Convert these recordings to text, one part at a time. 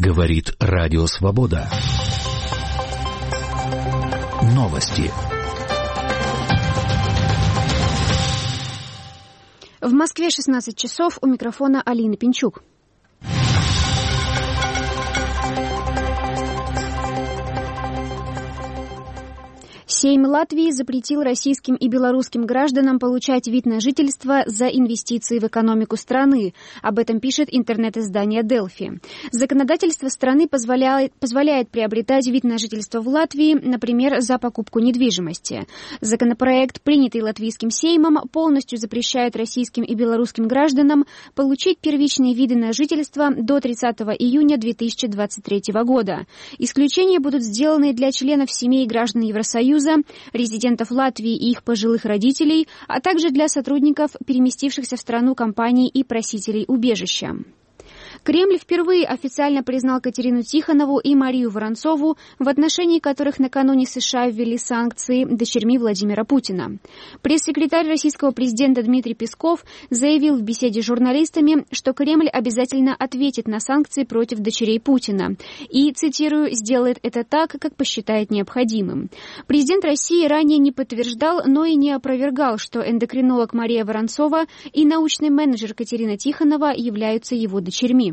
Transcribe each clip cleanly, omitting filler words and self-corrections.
Говорит Радио Свобода. Новости. В Москве 16 часов, у микрофона Алина Пинчук. Сейм Латвии запретил российским и белорусским гражданам получать вид на жительство за инвестиции в экономику страны. Об этом пишет интернет-издание Delfi. Законодательство страны позволяет приобретать вид на жительство в Латвии, например, за покупку недвижимости. Законопроект, принятый Латвийским Сеймом, полностью запрещает российским и белорусским гражданам получить первичные виды на жительство до 30 июня 2023 года. Исключения будут сделаны для членов семей граждан Евросоюза, резидентов Латвии и их пожилых родителей, а также для сотрудников, переместившихся в страну компаний и просителей убежища. Кремль впервые официально признал Катерину Тихонову и Марию Воронцову, в отношении которых накануне США ввели санкции, дочерьми Владимира Путина. Пресс-секретарь российского президента Дмитрий Песков заявил в беседе с журналистами, что Кремль обязательно ответит на санкции против дочерей Путина и, цитирую, «сделает это так, как посчитает необходимым». Президент России ранее не подтверждал, но и не опровергал, что эндокринолог Мария Воронцова и научный менеджер Катерина Тихонова являются его дочерьми.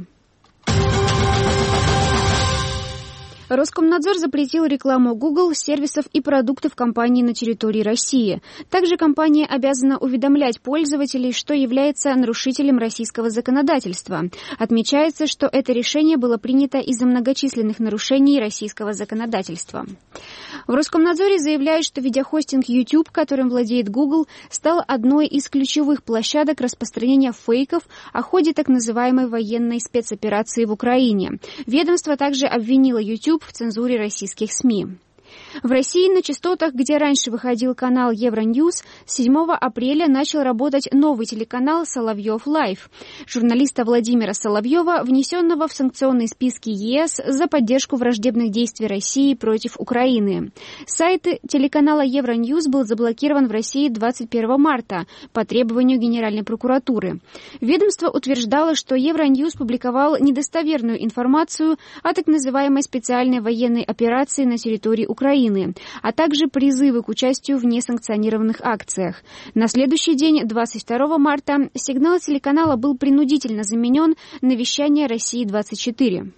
Роскомнадзор запретил рекламу Google, сервисов и продуктов компании на территории России. Также компания обязана уведомлять пользователей, что является нарушителем российского законодательства. Отмечается, что это решение было принято из-за многочисленных нарушений российского законодательства. В Роскомнадзоре заявляют, что видеохостинг YouTube, которым владеет Google, стал одной из ключевых площадок распространения фейков о ходе так называемой военной спецоперации в Украине. Ведомство также обвинило YouTube в цензуре российских СМИ. В России на частотах, где раньше выходил канал Евроньюз, с 7 апреля начал работать новый телеканал «Соловьев Лайв» журналиста Владимира Соловьева, внесенного в санкционные списки ЕС за поддержку враждебных действий России против Украины. Сайт телеканала Евроньюз был заблокирован в России 21 марта по требованию Генеральной прокуратуры. Ведомство утверждало, что Евроньюз публиковал недостоверную информацию о так называемой специальной военной операции на территории Украины, а также призывы к участию в несанкционированных акциях. На следующий день, 22 марта, сигнал телеканала был принудительно заменен на вещание «России-24».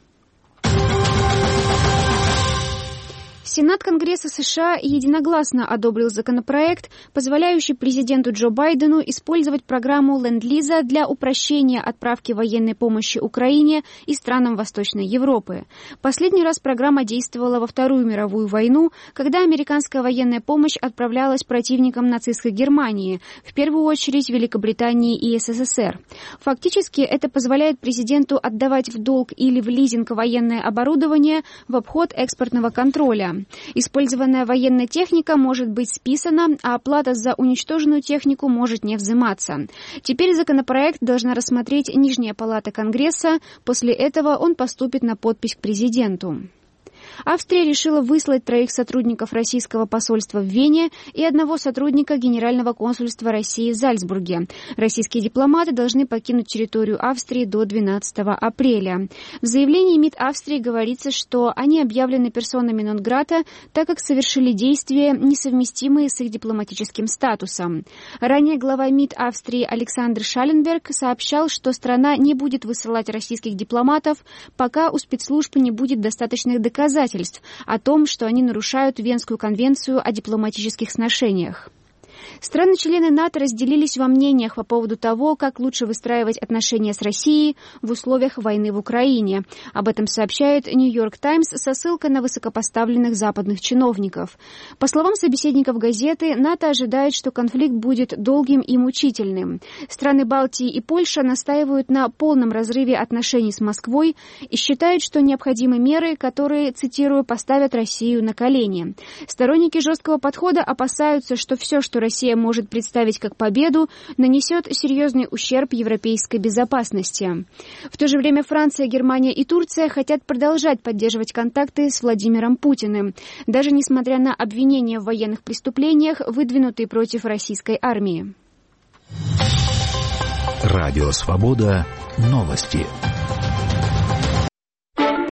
Сенат Конгресса США единогласно одобрил законопроект, позволяющий президенту Джо Байдену использовать программу Ленд-Лиза для упрощения отправки военной помощи Украине и странам Восточной Европы. Последний раз программа действовала во Вторую мировую войну, когда американская военная помощь отправлялась противникам нацистской Германии, в первую очередь Великобритании и СССР. Фактически это позволяет президенту отдавать в долг или в лизинг военное оборудование в обход экспортного контроля. Использованная военная техника может быть списана, а оплата за уничтоженную технику может не взиматься. Теперь законопроект должна рассмотреть Нижняя палата Конгресса, после этого он поступит на подпись к президенту. Австрия решила выслать 3 сотрудников российского посольства в Вене и 1 сотрудника Генерального консульства России в Зальцбурге. Российские дипломаты должны покинуть территорию Австрии до 12 апреля. В заявлении МИД Австрии говорится, что они объявлены персонами нон-грата, так как совершили действия, несовместимые с их дипломатическим статусом. Ранее глава МИД Австрии Александр Шалленберг сообщал, что страна не будет высылать российских дипломатов, пока у спецслужб не будет достаточных доказательств о том, что они нарушают Венскую конвенцию о дипломатических сношениях. Страны-члены НАТО разделились во мнениях по поводу того, как лучше выстраивать отношения с Россией в условиях войны в Украине. Об этом сообщает «Нью-Йорк Таймс» со ссылкой на высокопоставленных западных чиновников. По словам собеседников газеты, НАТО ожидает, что конфликт будет долгим и мучительным. Страны Балтии и Польша настаивают на полном разрыве отношений с Москвой и считают, что необходимы меры, которые, цитирую, «поставят Россию на колени». Сторонники жесткого подхода опасаются, что все, что Россия может представить как победу, нанесет серьезный ущерб европейской безопасности. В то же время Франция, Германия и Турция хотят продолжать поддерживать контакты с Владимиром Путиным, даже несмотря на обвинения в военных преступлениях, выдвинутые против российской армии. Радио Свобода. Новости.